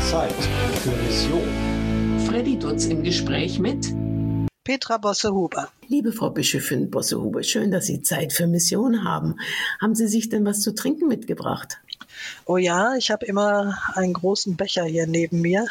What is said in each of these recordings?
Zeit für Mission. Freddy Dutz im Gespräch mit Petra Bosse-Huber. Liebe Frau Bischöfin Bosse-Huber, schön, dass Sie Zeit für Mission haben. Haben Sie sich denn was zu trinken mitgebracht? Oh ja, ich habe immer einen großen Becher hier neben mir.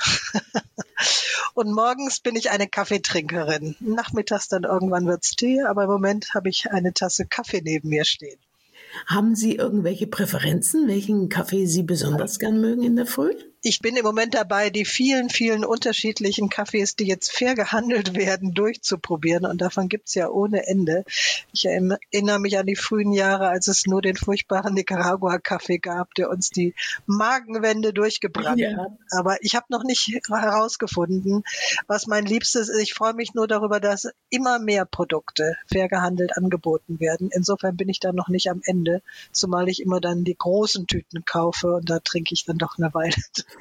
Und morgens bin ich eine Kaffeetrinkerin. Nachmittags dann irgendwann wird's Tee, aber im Moment habe ich eine Tasse Kaffee neben mir stehen. Haben Sie irgendwelche Präferenzen, welchen Kaffee Sie besonders gern mögen in der Früh? Ich bin im Moment dabei, die vielen, vielen unterschiedlichen Kaffees, die jetzt fair gehandelt werden, durchzuprobieren. Und davon gibt's ja ohne Ende. Ich erinnere mich an die frühen Jahre, als es nur den furchtbaren Nicaragua-Kaffee gab, der uns die Magenwände durchgebrannt hat. Aber ich habe noch nicht herausgefunden, was mein Liebstes ist. Ich freue mich nur darüber, dass immer mehr Produkte fair gehandelt angeboten werden. Insofern bin ich da noch nicht am Ende, zumal ich immer dann die großen Tüten kaufe und da trinke ich dann doch eine Weile.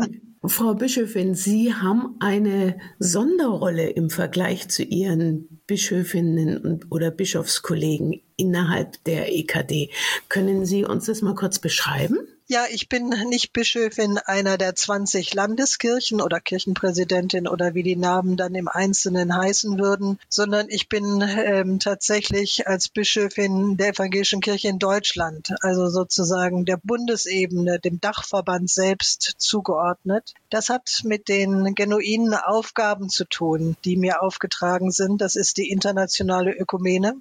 Frau Bischöfin, Sie haben eine Sonderrolle im Vergleich zu Ihren Bischöfinnen oder Bischofskollegen innerhalb der EKD. Können Sie uns das mal kurz beschreiben? Ja, ich bin nicht Bischöfin einer der 20 Landeskirchen oder Kirchenpräsidentin oder wie die Namen dann im Einzelnen heißen würden, sondern ich bin tatsächlich als Bischöfin der Evangelischen Kirche in Deutschland, also sozusagen der Bundesebene, dem Dachverband selbst zugeordnet. Das hat mit den genuinen Aufgaben zu tun, die mir aufgetragen sind. Das ist die internationale Ökumene.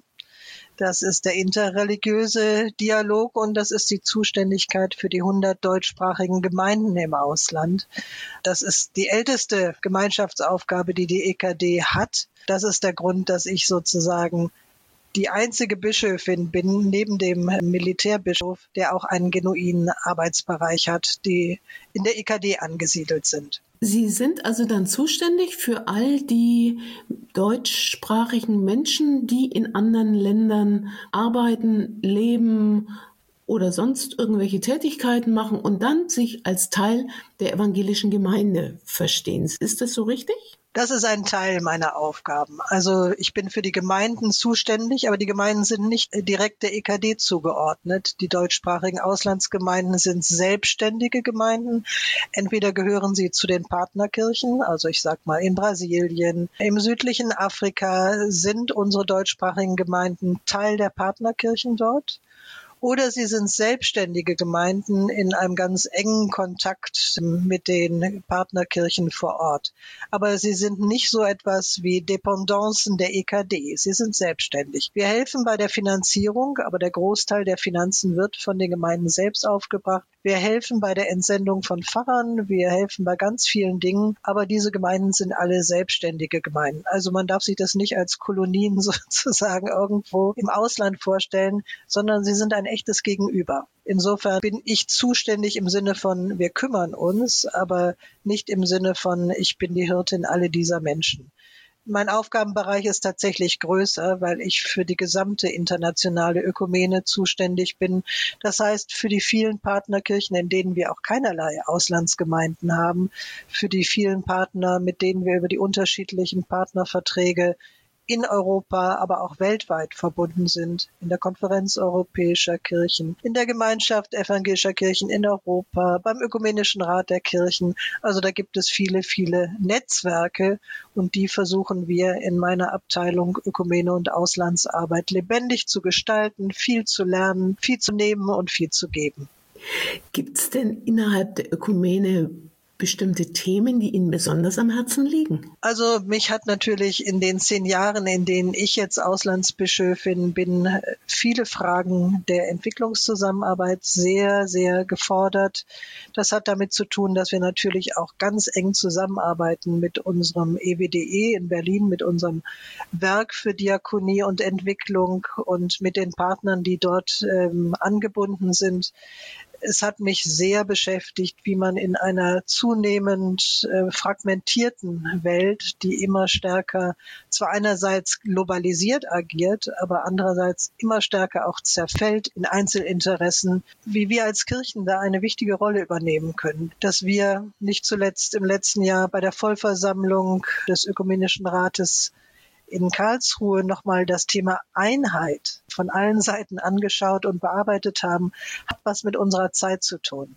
Das ist der interreligiöse Dialog und das ist die Zuständigkeit für die 100 deutschsprachigen Gemeinden im Ausland. Das ist die älteste Gemeinschaftsaufgabe, die die EKD hat. Das ist der Grund, dass ich sozusagen die einzige Bischöfin bin, neben dem Militärbischof, der auch einen genuinen Arbeitsbereich hat, die in der EKD angesiedelt sind. Sie sind also dann zuständig für all die deutschsprachigen Menschen, die in anderen Ländern arbeiten, leben oder sonst irgendwelche Tätigkeiten machen und dann sich als Teil der evangelischen Gemeinde verstehen. Ist das so richtig? Das ist ein Teil meiner Aufgaben. Also ich bin für die Gemeinden zuständig, aber die Gemeinden sind nicht direkt der EKD zugeordnet. Die deutschsprachigen Auslandsgemeinden sind selbstständige Gemeinden. Entweder gehören sie zu den Partnerkirchen, also ich sag mal in Brasilien, im südlichen Afrika sind unsere deutschsprachigen Gemeinden Teil der Partnerkirchen dort. Oder sie sind selbstständige Gemeinden in einem ganz engen Kontakt mit den Partnerkirchen vor Ort. Aber sie sind nicht so etwas wie Dependancen der EKD. Sie sind selbstständig. Wir helfen bei der Finanzierung, aber der Großteil der Finanzen wird von den Gemeinden selbst aufgebracht. Wir helfen bei der Entsendung von Pfarrern, wir helfen bei ganz vielen Dingen, aber diese Gemeinden sind alle selbstständige Gemeinden. Also man darf sich das nicht als Kolonien sozusagen irgendwo im Ausland vorstellen, sondern sie sind ein echtes Gegenüber. Insofern bin ich zuständig im Sinne von, wir kümmern uns, aber nicht im Sinne von, ich bin die Hirtin alle dieser Menschen. Mein Aufgabenbereich ist tatsächlich größer, weil ich für die gesamte internationale Ökumene zuständig bin. Das heißt, für die vielen Partnerkirchen, in denen wir auch keinerlei Auslandsgemeinden haben, für die vielen Partner, mit denen wir über die unterschiedlichen Partnerverträge in Europa, aber auch weltweit verbunden sind, in der Konferenz europäischer Kirchen, in der Gemeinschaft evangelischer Kirchen in Europa, beim Ökumenischen Rat der Kirchen. Also da gibt es viele, viele Netzwerke und die versuchen wir in meiner Abteilung Ökumene und Auslandsarbeit lebendig zu gestalten, viel zu lernen, viel zu nehmen und viel zu geben. Gibt es denn innerhalb der Ökumene bestimmte Themen, die Ihnen besonders am Herzen liegen? Also mich hat natürlich in den 10 Jahren, in denen ich jetzt Auslandsbischöfin bin, viele Fragen der Entwicklungszusammenarbeit sehr, sehr gefordert. Das hat damit zu tun, dass wir natürlich auch ganz eng zusammenarbeiten mit unserem EWDE in Berlin, mit unserem Werk für Diakonie und Entwicklung und mit den Partnern, die dort angebunden sind. Es hat mich sehr beschäftigt, wie man in einer zunehmend fragmentierten Welt, die immer stärker zwar einerseits globalisiert agiert, aber andererseits immer stärker auch zerfällt in Einzelinteressen, wie wir als Kirchen da eine wichtige Rolle übernehmen können. Dass wir nicht zuletzt im letzten Jahr bei der Vollversammlung des Ökumenischen Rates in Karlsruhe nochmal das Thema Einheit von allen Seiten angeschaut und bearbeitet haben, hat was mit unserer Zeit zu tun.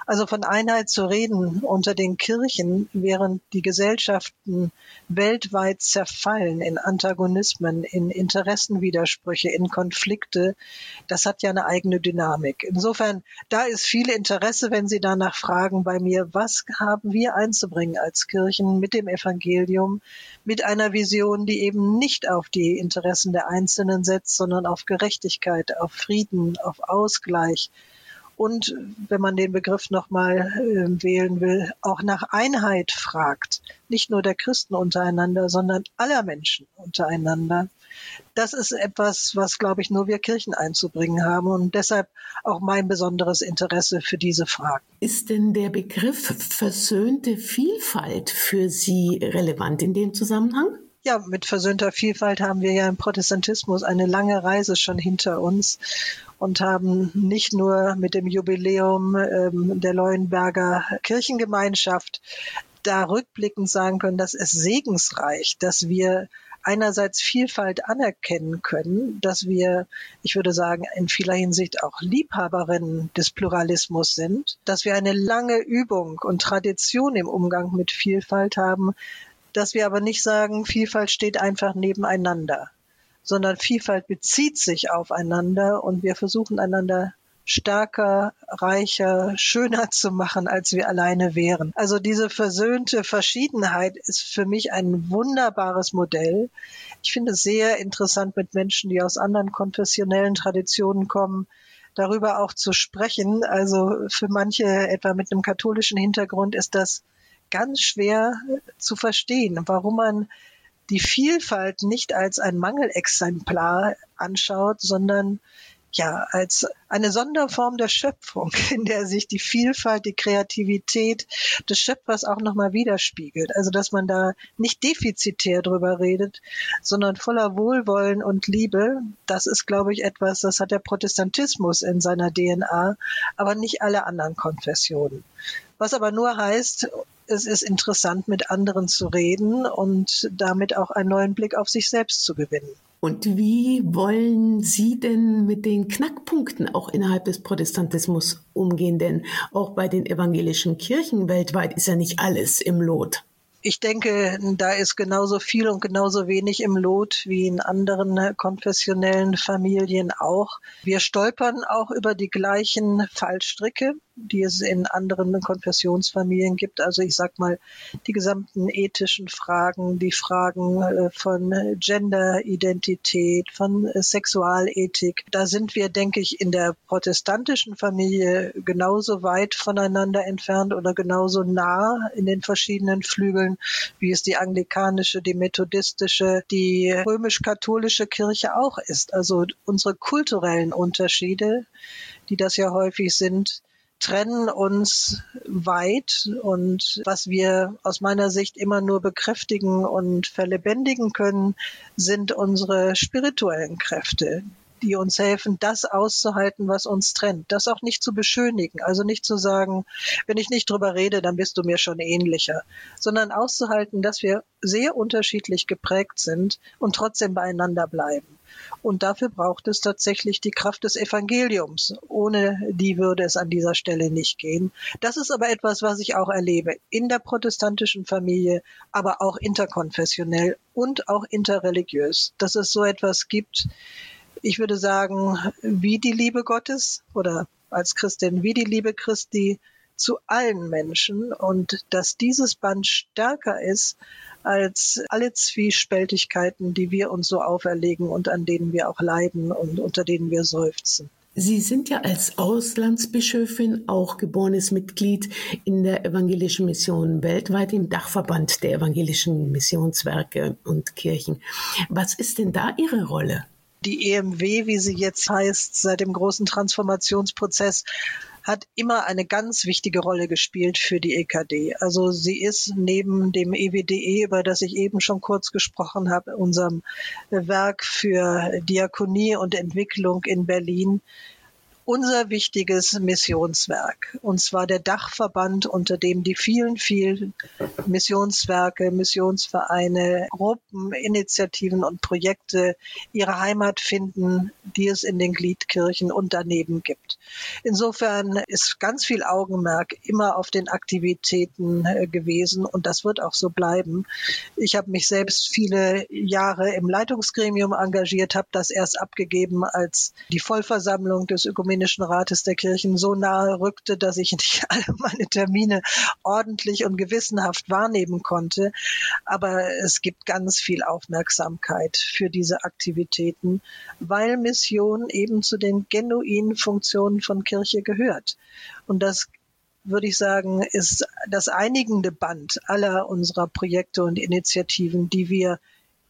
Also von Einheit zu reden unter den Kirchen, während die Gesellschaften weltweit zerfallen in Antagonismen, in Interessenwidersprüche, in Konflikte, das hat ja eine eigene Dynamik. Insofern, da ist viel Interesse, wenn Sie danach fragen bei mir, was haben wir einzubringen als Kirchen mit dem Evangelium, mit einer Vision, die eben nicht auf die Interessen der Einzelnen setzt, sondern auf Gerechtigkeit, auf Frieden, auf Ausgleich. Und wenn man den Begriff nochmal wählen will, auch nach Einheit fragt. Nicht nur der Christen untereinander, sondern aller Menschen untereinander. Das ist etwas, was, glaube ich, nur wir Kirchen einzubringen haben und deshalb auch mein besonderes Interesse für diese Fragen. Ist denn der Begriff versöhnte Vielfalt für Sie relevant in dem Zusammenhang? Ja, mit versöhnter Vielfalt haben wir ja im Protestantismus eine lange Reise schon hinter uns und haben nicht nur mit dem Jubiläum der Leuenberger Kirchengemeinschaft da rückblickend sagen können, dass es segensreich, dass wir einerseits Vielfalt anerkennen können, dass wir, ich würde sagen, in vieler Hinsicht auch Liebhaberinnen des Pluralismus sind, dass wir eine lange Übung und Tradition im Umgang mit Vielfalt haben, dass wir aber nicht sagen, Vielfalt steht einfach nebeneinander, sondern Vielfalt bezieht sich aufeinander und wir versuchen einander stärker, reicher, schöner zu machen, als wir alleine wären. Also diese versöhnte Verschiedenheit ist für mich ein wunderbares Modell. Ich finde es sehr interessant, mit Menschen, die aus anderen konfessionellen Traditionen kommen, darüber auch zu sprechen. Also für manche, etwa mit einem katholischen Hintergrund, ist das ganz schwer zu verstehen, warum man die Vielfalt nicht als ein Mangelexemplar anschaut, sondern ja als eine Sonderform der Schöpfung, in der sich die Vielfalt, die Kreativität des Schöpfers auch nochmal widerspiegelt. Also dass man da nicht defizitär drüber redet, sondern voller Wohlwollen und Liebe. Das ist, glaube ich, etwas, das hat der Protestantismus in seiner DNA, aber nicht alle anderen Konfessionen. Was aber nur heißt, es ist interessant, mit anderen zu reden und damit auch einen neuen Blick auf sich selbst zu gewinnen. Und wie wollen Sie denn mit den Knackpunkten auch innerhalb des Protestantismus umgehen? Denn auch bei den evangelischen Kirchen weltweit ist ja nicht alles im Lot. Ich denke, da ist genauso viel und genauso wenig im Lot wie in anderen konfessionellen Familien auch. Wir stolpern auch über die gleichen Fallstricke, die es in anderen Konfessionsfamilien gibt. Also ich sag mal, die gesamten ethischen Fragen, die Fragen von Genderidentität, von Sexualethik. Da sind wir, denke ich, in der protestantischen Familie genauso weit voneinander entfernt oder genauso nah in den verschiedenen Flügeln, wie es die anglikanische, die methodistische, die römisch-katholische Kirche auch ist. Also unsere kulturellen Unterschiede, die das ja häufig sind, trennen uns weit und was wir aus meiner Sicht immer nur bekräftigen und verlebendigen können, sind unsere spirituellen Kräfte, die uns helfen, das auszuhalten, was uns trennt. Das auch nicht zu beschönigen, also nicht zu sagen, wenn ich nicht drüber rede, dann bist du mir schon ähnlicher, sondern auszuhalten, dass wir sehr unterschiedlich geprägt sind und trotzdem beieinander bleiben. Und dafür braucht es tatsächlich die Kraft des Evangeliums. Ohne die würde es an dieser Stelle nicht gehen. Das ist aber etwas, was ich auch erlebe in der protestantischen Familie, aber auch interkonfessionell und auch interreligiös, dass es so etwas gibt, ich würde sagen, wie die Liebe Gottes oder als Christin wie die Liebe Christi zu allen Menschen und dass dieses Band stärker ist als alle Zwiespältigkeiten, die wir uns so auferlegen und an denen wir auch leiden und unter denen wir seufzen. Sie sind ja als Auslandsbischöfin auch geborenes Mitglied in der Evangelischen Mission weltweit im Dachverband der Evangelischen Missionswerke und Kirchen. Was ist denn da Ihre Rolle? Die EMW, wie sie jetzt heißt, seit dem großen Transformationsprozess, hat immer eine ganz wichtige Rolle gespielt für die EKD. Also sie ist neben dem EWDE, über das ich eben schon kurz gesprochen habe, unserem Werk für Diakonie und Entwicklung in Berlin, unser wichtiges Missionswerk. Und zwar der Dachverband, unter dem die vielen, vielen Missionswerke, Missionsvereine, Gruppen, Initiativen und Projekte ihre Heimat finden, die es in den Gliedkirchen und daneben gibt. Insofern ist ganz viel Augenmerk immer auf den Aktivitäten gewesen und das wird auch so bleiben. Ich habe mich selbst viele Jahre im Leitungsgremium engagiert, habe das erst abgegeben, als die Vollversammlung des Ökumenischen Rates der Kirchen so nahe rückte, dass ich nicht alle meine Termine ordentlich und gewissenhaft wahrnehmen konnte. Aber es gibt ganz viel Aufmerksamkeit für diese Aktivitäten, weil Mission eben zu den genuinen Funktionen von Kirche gehört. Und das, würde ich sagen, ist das einigende Band aller unserer Projekte und Initiativen, die wir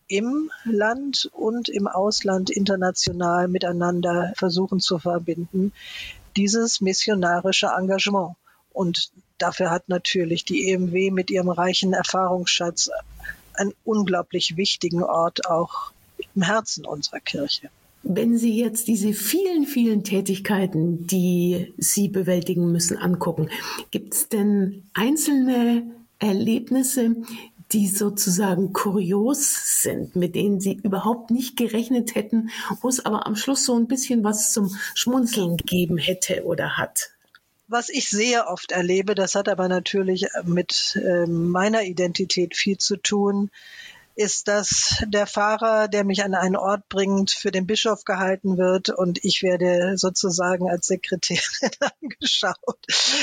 im Land und im Ausland international miteinander versuchen zu verbinden, dieses missionarische Engagement. Und dafür hat natürlich die EMW mit ihrem reichen Erfahrungsschatz einen unglaublich wichtigen Ort auch im Herzen unserer Kirche. Wenn Sie jetzt diese vielen, vielen Tätigkeiten, die Sie bewältigen müssen, angucken, gibt es denn einzelne Erlebnisse, die sozusagen kurios sind, mit denen Sie überhaupt nicht gerechnet hätten, wo es aber am Schluss so ein bisschen was zum Schmunzeln gegeben hätte oder hat? Was ich sehr oft erlebe, das hat aber natürlich mit meiner Identität viel zu tun, ist, dass der Fahrer, der mich an einen Ort bringt, für den Bischof gehalten wird und ich werde sozusagen als Sekretärin angeschaut.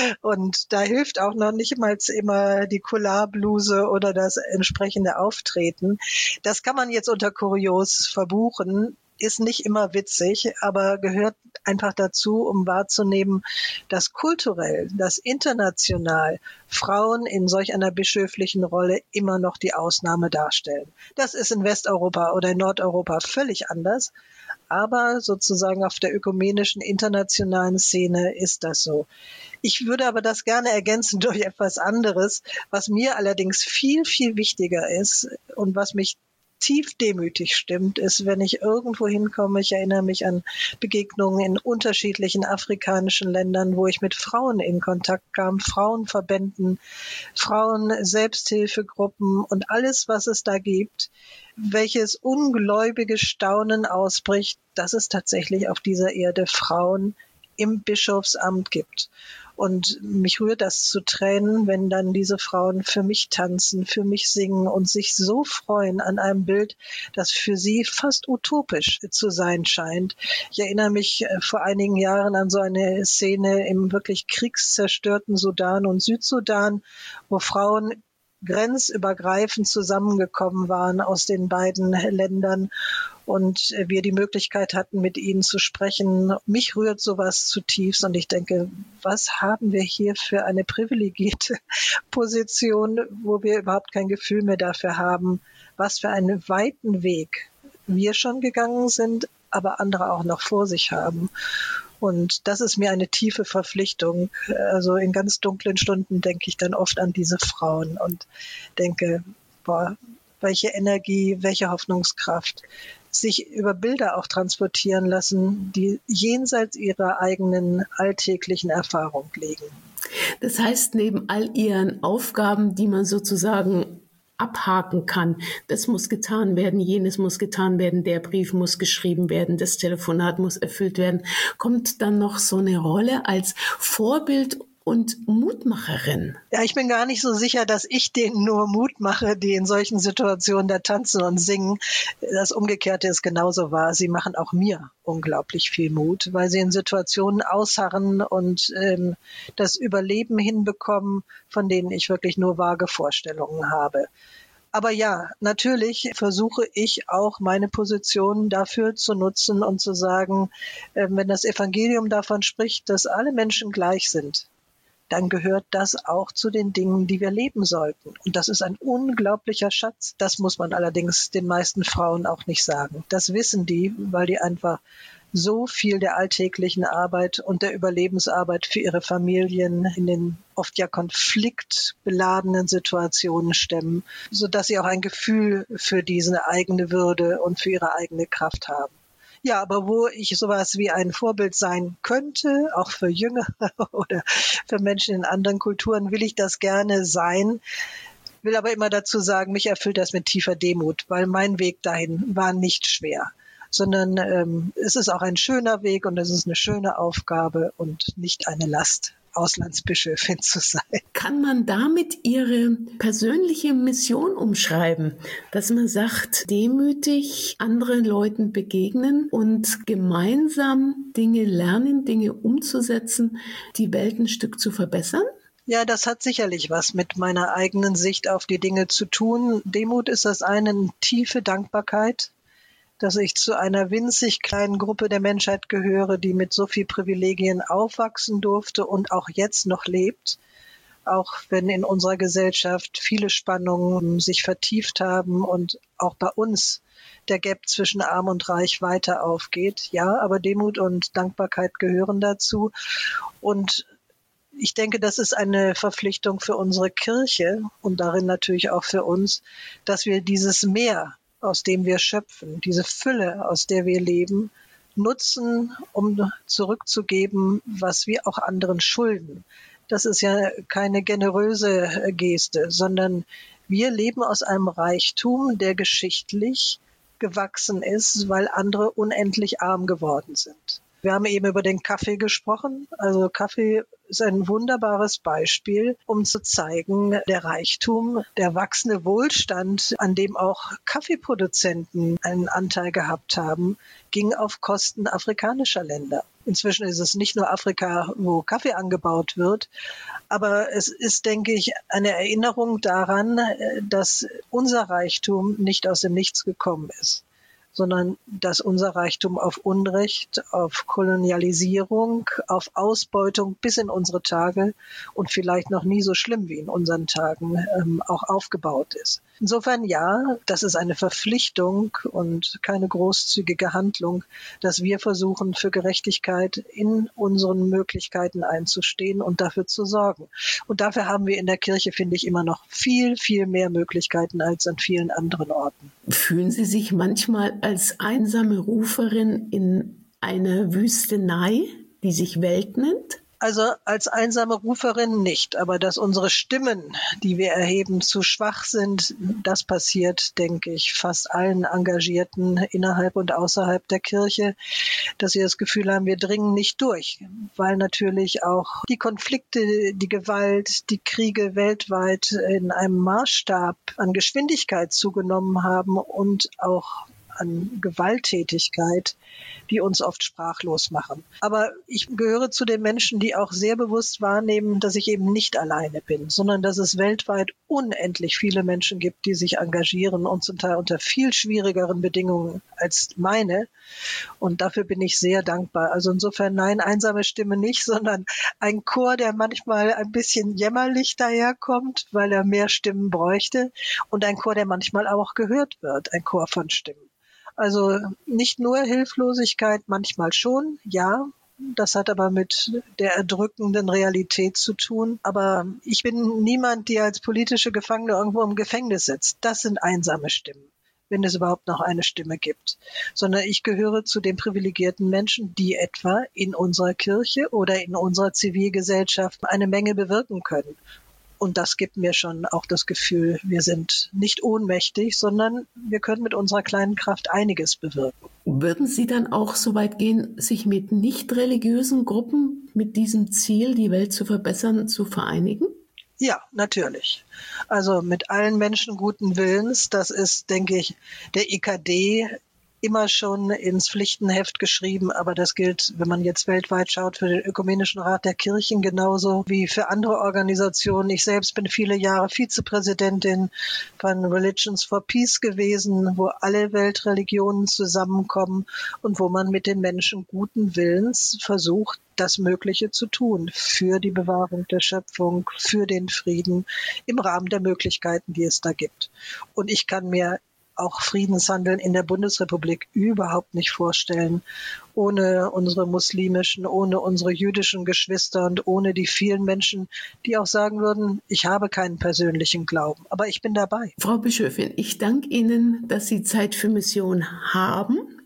Und da hilft auch noch nicht mal immer die Coulard-Bluse oder das entsprechende Auftreten. Das kann man jetzt unter kurios verbuchen. Ist nicht immer witzig, aber gehört einfach dazu, um wahrzunehmen, dass kulturell, dass international Frauen in solch einer bischöflichen Rolle immer noch die Ausnahme darstellen. Das ist in Westeuropa oder in Nordeuropa völlig anders, aber sozusagen auf der ökumenischen internationalen Szene ist das so. Ich würde aber das gerne ergänzen durch etwas anderes, was mir allerdings viel, viel wichtiger ist und was mich tief demütig stimmt, ist, wenn ich irgendwo hinkomme, ich erinnere mich an Begegnungen in unterschiedlichen afrikanischen Ländern, wo ich mit Frauen in Kontakt kam, Frauenverbänden, Frauen-Selbsthilfegruppen und alles, was es da gibt, welches ungläubige Staunen ausbricht, dass es tatsächlich auf dieser Erde Frauen im Bischofsamt gibt. Und mich rührt das zu Tränen, wenn dann diese Frauen für mich tanzen, für mich singen und sich so freuen an einem Bild, das für sie fast utopisch zu sein scheint. Ich erinnere mich vor einigen Jahren an so eine Szene im wirklich kriegszerstörten Sudan und Südsudan, wo Frauen grenzübergreifend zusammengekommen waren aus den beiden Ländern und wir die Möglichkeit hatten, mit ihnen zu sprechen. Mich rührt sowas zutiefst und ich denke, was haben wir hier für eine privilegierte Position, wo wir überhaupt kein Gefühl mehr dafür haben, was für einen weiten Weg wir schon gegangen sind, aber andere auch noch vor sich haben. Und das ist mir eine tiefe Verpflichtung. Also in ganz dunklen Stunden denke ich dann oft an diese Frauen und denke, boah, welche Energie, welche Hoffnungskraft, sich über Bilder auch transportieren lassen, die jenseits ihrer eigenen alltäglichen Erfahrung liegen. Das heißt, neben all ihren Aufgaben, die man sozusagen abhaken kann, das muss getan werden, jenes muss getan werden, der Brief muss geschrieben werden, das Telefonat muss erfüllt werden, kommt dann noch so eine Rolle als Vorbild und Mutmacherin. Ja, ich bin gar nicht so sicher, dass ich denen nur Mut mache, die in solchen Situationen da tanzen und singen. Das Umgekehrte ist genauso wahr. Sie machen auch mir unglaublich viel Mut, weil sie in Situationen ausharren und das Überleben hinbekommen, von denen ich wirklich nur vage Vorstellungen habe. Aber ja, natürlich versuche ich auch meine Position dafür zu nutzen und zu sagen, wenn das Evangelium davon spricht, dass alle Menschen gleich sind, dann gehört das auch zu den Dingen, die wir leben sollten. Und das ist ein unglaublicher Schatz. Das muss man allerdings den meisten Frauen auch nicht sagen. Das wissen die, weil die einfach so viel der alltäglichen Arbeit und der Überlebensarbeit für ihre Familien in den oft ja konfliktbeladenen Situationen stemmen, sodass sie auch ein Gefühl für diese eigene Würde und für ihre eigene Kraft haben. Ja, aber wo ich sowas wie ein Vorbild sein könnte, auch für Jüngere oder für Menschen in anderen Kulturen, will ich das gerne sein. Will aber immer dazu sagen, mich erfüllt das mit tiefer Demut, weil mein Weg dahin war nicht schwer, sondern es ist auch ein schöner Weg und es ist eine schöne Aufgabe und nicht eine Last, Auslandsbischöfin zu sein. Kann man damit Ihre persönliche Mission umschreiben, dass man sagt, demütig anderen Leuten begegnen und gemeinsam Dinge lernen, Dinge umzusetzen, die Welt ein Stück zu verbessern? Ja, das hat sicherlich was mit meiner eigenen Sicht auf die Dinge zu tun. Demut ist das eine, tiefe Dankbarkeit, dass ich zu einer winzig kleinen Gruppe der Menschheit gehöre, die mit so viel Privilegien aufwachsen durfte und auch jetzt noch lebt, auch wenn in unserer Gesellschaft viele Spannungen sich vertieft haben und auch bei uns der Gap zwischen Arm und Reich weiter aufgeht. Ja, aber Demut und Dankbarkeit gehören dazu. Und ich denke, das ist eine Verpflichtung für unsere Kirche und darin natürlich auch für uns, dass wir dieses Meer, aus dem wir schöpfen, diese Fülle, aus der wir leben, nutzen, um zurückzugeben, was wir auch anderen schulden. Das ist ja keine generöse Geste, sondern wir leben aus einem Reichtum, der geschichtlich gewachsen ist, weil andere unendlich arm geworden sind. Wir haben eben über den Kaffee gesprochen. Also Kaffee ist ein wunderbares Beispiel, um zu zeigen, der Reichtum, der wachsende Wohlstand, an dem auch Kaffeeproduzenten einen Anteil gehabt haben, ging auf Kosten afrikanischer Länder. Inzwischen ist es nicht nur Afrika, wo Kaffee angebaut wird, aber es ist, denke ich, eine Erinnerung daran, dass unser Reichtum nicht aus dem Nichts gekommen ist, sondern dass unser Reichtum auf Unrecht, auf Kolonialisierung, auf Ausbeutung bis in unsere Tage und vielleicht noch nie so schlimm wie in unseren Tagen auch aufgebaut ist. Insofern ja, das ist eine Verpflichtung und keine großzügige Handlung, dass wir versuchen, für Gerechtigkeit in unseren Möglichkeiten einzustehen und dafür zu sorgen. Und dafür haben wir in der Kirche, finde ich, immer noch viel, viel mehr Möglichkeiten als an vielen anderen Orten. Fühlen Sie sich manchmal als einsame Ruferin in einer Wüstenei, die sich Welt nennt? Also als einsame Ruferin nicht, aber dass unsere Stimmen, die wir erheben, zu schwach sind, das passiert, denke ich, fast allen Engagierten innerhalb und außerhalb der Kirche, dass sie das Gefühl haben, wir dringen nicht durch, weil natürlich auch die Konflikte, die Gewalt, die Kriege weltweit in einem Maßstab an Geschwindigkeit zugenommen haben und auch an Gewalttätigkeit, die uns oft sprachlos machen. Aber ich gehöre zu den Menschen, die auch sehr bewusst wahrnehmen, dass ich eben nicht alleine bin, sondern dass es weltweit unendlich viele Menschen gibt, die sich engagieren und zum Teil unter viel schwierigeren Bedingungen als meine. Und dafür bin ich sehr dankbar. Also insofern nein, einsame Stimme nicht, sondern ein Chor, der manchmal ein bisschen jämmerlich daherkommt, weil er mehr Stimmen bräuchte, und ein Chor, der manchmal auch gehört wird, ein Chor von Stimmen. Also nicht nur Hilflosigkeit, manchmal schon, ja. Das hat aber mit der erdrückenden Realität zu tun. Aber ich bin niemand, die als politische Gefangene irgendwo im Gefängnis sitzt. Das sind einsame Stimmen, wenn es überhaupt noch eine Stimme gibt. Sondern ich gehöre zu den privilegierten Menschen, die etwa in unserer Kirche oder in unserer Zivilgesellschaft eine Menge bewirken können. Und das gibt mir schon auch das Gefühl, wir sind nicht ohnmächtig, sondern wir können mit unserer kleinen Kraft einiges bewirken. Würden Sie dann auch so weit gehen, sich mit nicht religiösen Gruppen mit diesem Ziel, die Welt zu verbessern, zu vereinigen? Ja, natürlich. Also mit allen Menschen guten Willens. Das ist, denke ich, der EKD immer schon ins Pflichtenheft geschrieben, aber das gilt, wenn man jetzt weltweit schaut, für den Ökumenischen Rat der Kirchen genauso wie für andere Organisationen. Ich selbst bin viele Jahre Vizepräsidentin von Religions for Peace gewesen, wo alle Weltreligionen zusammenkommen und wo man mit den Menschen guten Willens versucht, das Mögliche zu tun für die Bewahrung der Schöpfung, für den Frieden im Rahmen der Möglichkeiten, die es da gibt. Und ich kann mir auch Friedenshandeln in der Bundesrepublik überhaupt nicht vorstellen, ohne unsere muslimischen, ohne unsere jüdischen Geschwister und ohne die vielen Menschen, die auch sagen würden, ich habe keinen persönlichen Glauben, aber ich bin dabei. Frau Bischöfin, ich danke Ihnen, dass Sie Zeit für Mission haben,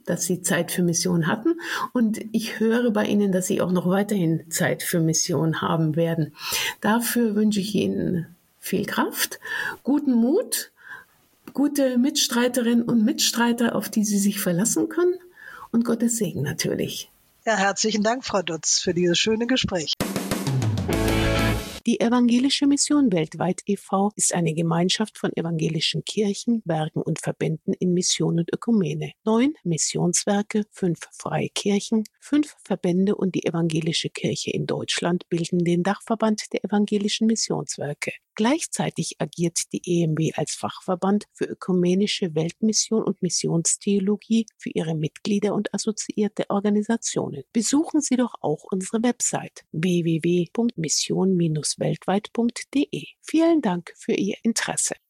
dass Sie Zeit für Mission hatten. Und ich höre bei Ihnen, dass Sie auch noch weiterhin Zeit für Mission haben werden. Dafür wünsche ich Ihnen viel Kraft, guten Mut, gute Mitstreiterinnen und Mitstreiter, auf die Sie sich verlassen können, und Gottes Segen natürlich. Ja, herzlichen Dank, Frau Dutz, für dieses schöne Gespräch. Die Evangelische Mission Weltweit e.V. ist eine Gemeinschaft von evangelischen Kirchen, Werken und Verbänden in Mission und Ökumene. 9 Missionswerke, 5 freie Kirchen, 5 Verbände und die Evangelische Kirche in Deutschland bilden den Dachverband der evangelischen Missionswerke. Gleichzeitig agiert die EMW als Fachverband für ökumenische Weltmission und Missionstheologie für ihre Mitglieder und assoziierte Organisationen. Besuchen Sie doch auch unsere Website www.mission-weltweit.de. Vielen Dank für Ihr Interesse.